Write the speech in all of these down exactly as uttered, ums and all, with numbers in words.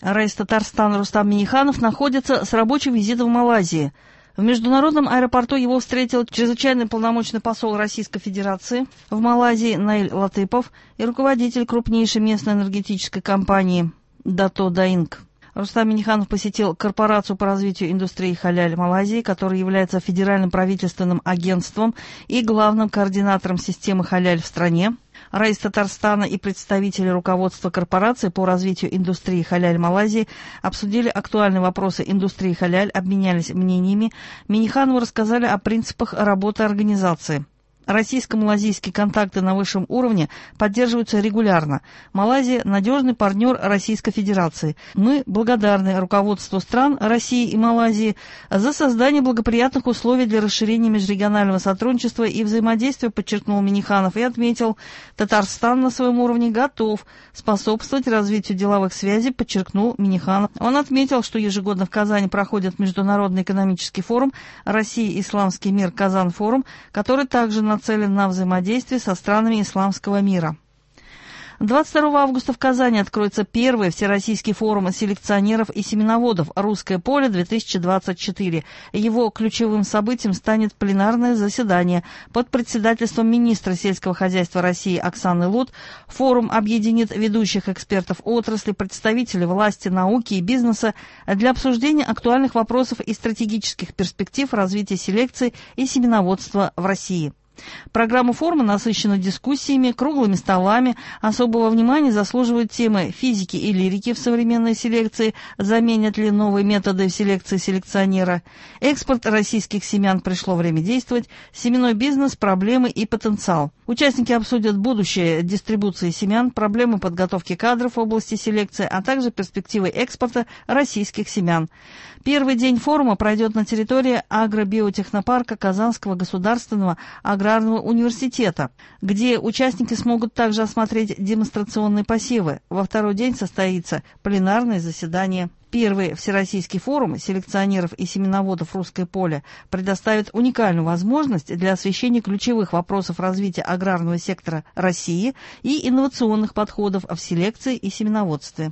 Раис Татарстана Рустам Минниханов находится с рабочим визитом в Малайзии. В международном аэропорту его встретил чрезвычайный полномочный посол Российской Федерации в Малайзии Наиль Латыпов и руководитель крупнейшей местной энергетической компании Дато Даинг. Рустам Минниханов посетил корпорацию по развитию индустрии халяль Малайзии, которая является федеральным правительственным агентством и главным координатором системы халяль в стране. Раис Татарстана и представители руководства корпорации по развитию индустрии халяль Малайзии обсудили актуальные вопросы индустрии халяль, обменялись мнениями. Минниханову рассказали о принципах работы организации. Российско-малайзийские контакты на высшем уровне поддерживаются регулярно. Малайзия – надежный партнер Российской Федерации. Мы благодарны руководству стран России и Малайзии за создание благоприятных условий для расширения межрегионального сотрудничества и взаимодействия, подчеркнул Минниханов и отметил, Татарстан на своем уровне готов способствовать развитию деловых связей, подчеркнул Минниханов. Он отметил, что ежегодно в Казани проходит Международный экономический форум «Россия. Исламский мир. Казан-форум», который также на нацелен на взаимодействие со странами исламского мира. двадцать второго августа в Казани откроется первый всероссийский форум селекционеров и семеноводов «Русское поле-две тысячи двадцать четыре». Его ключевым событием станет пленарное заседание под председательством министра сельского хозяйства России Оксаны Лут. Форум объединит ведущих экспертов отрасли, представителей власти, науки и бизнеса для обсуждения актуальных вопросов и стратегических перспектив развития селекции и семеноводства в России. Программа форума насыщена дискуссиями, круглыми столами. Особого внимания заслуживают темы физики и лирики в современной селекции, заменят ли новые методы в селекции селекционера, экспорт российских семян, пришло время действовать, семенной бизнес, проблемы и потенциал. Участники обсудят будущее дистрибуции семян, проблемы подготовки кадров в области селекции, а также перспективы экспорта российских семян. Первый день форума пройдет на территории агробиотехнопарка Казанского государственного аграрного университета, где участники смогут также осмотреть демонстрационные посевы. Во второй день состоится пленарное заседание. Первый всероссийский форум селекционеров и семеноводов «Русское поле» предоставит уникальную возможность для освещения ключевых вопросов развития аграрного сектора России и инновационных подходов в селекции и семеноводстве.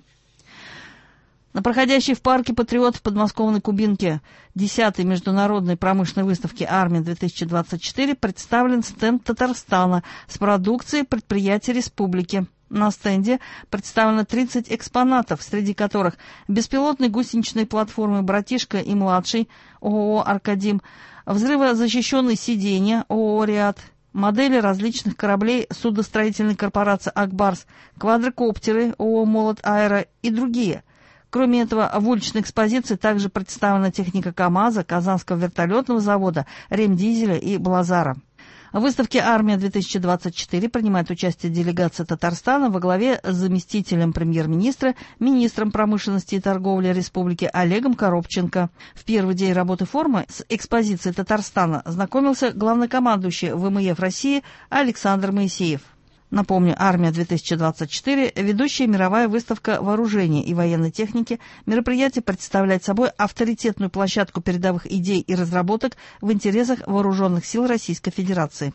На проходящей в парке «Патриот» в подмосковной Кубинке десятой международной промышленной выставки «Армия-две тысячи двадцать четыре» представлен стенд Татарстана с продукцией предприятий республики. На стенде представлено тридцать экспонатов, среди которых беспилотные гусеничные платформы «Братишка» и «Младший» ООО «Аркадим», взрывозащищенные сиденья ООО «Риад», модели различных кораблей судостроительной корпорации «Акбарс», квадрокоптеры ООО «Молот Аэро» и другие. Кроме этого, в уличной экспозиции также представлена техника КАМАЗа, Казанского вертолетного завода, Ремдизеля и Блазара. В выставке «Армия-две тысячи двадцать четыре» принимает участие делегация Татарстана во главе с заместителем премьер-министра, министром промышленности и торговли республики Олегом Коробченко. В первый день работы форума с экспозицией Татарстана знакомился главнокомандующий ВМФ России Александр Моисеев. Напомню, «Армия-две тысячи двадцать четыре» – ведущая мировая выставка вооружения и военной техники. Мероприятие представляет собой авторитетную площадку передовых идей и разработок в интересах вооруженных сил Российской Федерации.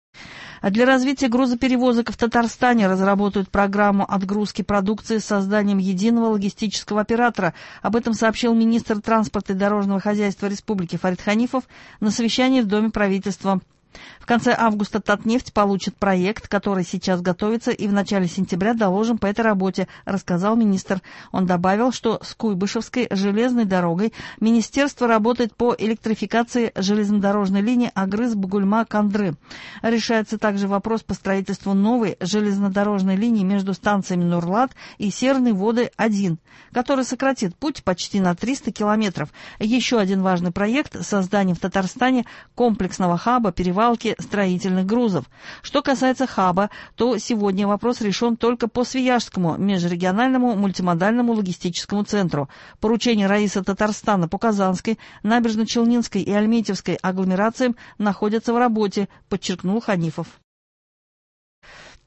А для развития грузоперевозок в Татарстане разработают программу отгрузки продукции с созданием единого логистического оператора. Об этом сообщил министр транспорта и дорожного хозяйства Республики Фарид Ханифов на совещании в Доме правительства. В конце августа Татнефть получит проект, который сейчас готовится, и в начале сентября доложим по этой работе, рассказал министр. Он добавил, что с Куйбышевской железной дорогой министерство работает по электрификации железнодорожной линии Агрыз-Бугульма-Кандры. Решается также вопрос по строительству новой железнодорожной линии между станциями Нурлат и Серные Воды-один, который сократит путь почти на триста километров. Еще один важный проект – создание в Татарстане комплексного хаба перевалки строительных грузов. Что касается хаба, то сегодня вопрос решен только по Свияжскому межрегиональному мультимодальному логистическому центру. Поручение Раиса Татарстана по Казанской, Набережно-Челнинской и Альметьевской агломерациям находятся в работе, подчеркнул Ханифов.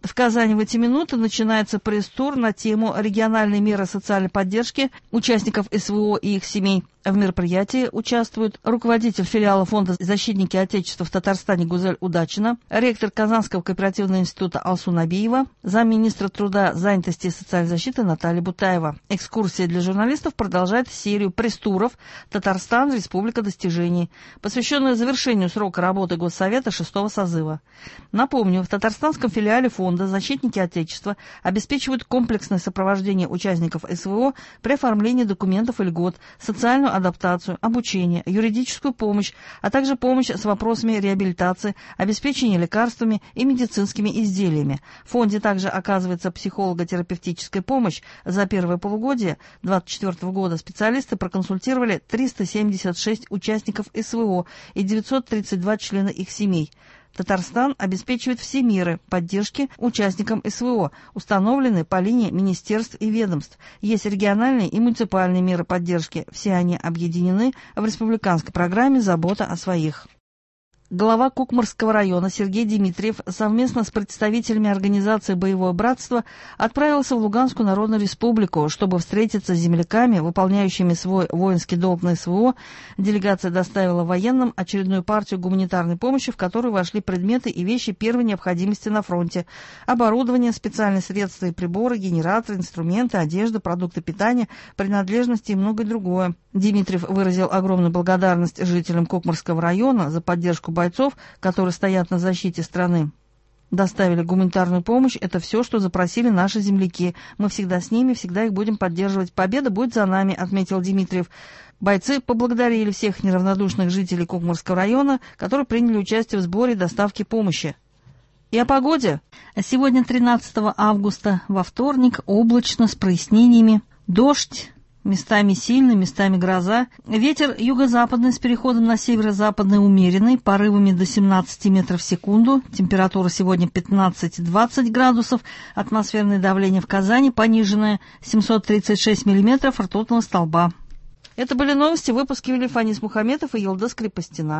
В Казани в эти минуты начинается пресс-тур на тему «Региональные меры социальной поддержки участников СВО и их семей». В мероприятии участвуют руководитель филиала фонда «Защитники Отечества» в Татарстане Гузель Удачина, ректор Казанского кооперативного института Алсу Набиева, замминистра труда, занятости и социальной защиты Наталья Бутаева. Экскурсия для журналистов продолжает серию пресс-туров «Татарстан. Республика достижений», посвященную завершению срока работы Госсовета шестого созыва. Напомню, в татарстанском филиале фонда «Защитники Отечества» обеспечивают комплексное сопровождение участников СВО при оформлении документов и льгот, социальную адаптацию, обучение, юридическую помощь, а также помощь с вопросами реабилитации, обеспечения лекарствами и медицинскими изделиями. В фонде также оказывается психолого-терапевтическая помощь. За первое полугодие две тысячи двадцать четвёртого года специалисты проконсультировали триста семьдесят шесть участников СВО и девятьсот тридцать два члена их семей. Татарстан обеспечивает все меры поддержки участникам СВО, установленные по линии министерств и ведомств. Есть региональные и муниципальные меры поддержки. Все они объединены в республиканской программе «Забота о своих». Глава Кукмарского района Сергей Дмитриев совместно с представителями организации «Боевое братство» отправился в Луганскую Народную Республику, чтобы встретиться с земляками, выполняющими свой воинский долг на СВО. Делегация доставила военным очередную партию гуманитарной помощи, в которую вошли предметы и вещи первой необходимости на фронте: оборудование, специальные средства и приборы, генераторы, инструменты, одежда, продукты питания, принадлежности и многое другое. Дмитриев выразил огромную благодарность жителям Кукмарского района за поддержку бойцов, которые стоят на защите страны. Доставили гуманитарную помощь. Это все, что запросили наши земляки. Мы всегда с ними, всегда их будем поддерживать. Победа будет за нами, отметил Дмитриев. Бойцы поблагодарили всех неравнодушных жителей Кукмарского района, которые приняли участие в сборе и доставке помощи. И о погоде. Сегодня, тринадцатого августа, во вторник, облачно, с прояснениями. Дождь. Местами сильный, местами гроза. Ветер юго-западный с переходом на северо-западный умеренный, порывами до семнадцати метров в секунду. Температура сегодня пятнадцать-двадцать градусов. Атмосферное давление в Казани пониженное, семьсот тридцать шесть миллиметров ртутного столба. Это были новости. Выпуски вели Фанис Мухаметов и Елдос Крепостина.